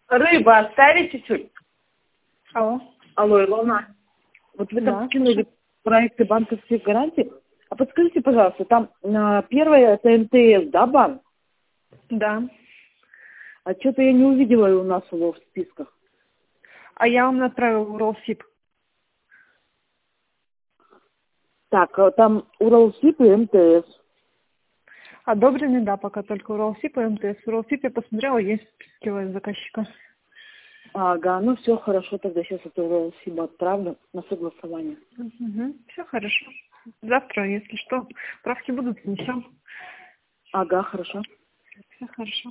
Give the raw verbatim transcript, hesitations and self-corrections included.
Рыба оставить чуть-чуть? Алло. Алло, Илона. Вот вы Да. там скинули проекты банковских гарантий. А подскажите, пожалуйста, там а, первое это эн тэ эс, да, банк? Да. А что-то я не увидела у нас его в списках. А я вам направила Уралсиб. Так, а там Уралсиб и эм тэ эс. Одобрены, да, пока только Уралсиб и эм тэ эс. Уралсиб я посмотрела, есть в списке у заказчика. Ага, ну все хорошо, тогда сейчас это Уралсиб отправлю на согласование. Угу. Все хорошо. Завтра, если что, правки будут, внесем. Ага, хорошо. Все хорошо.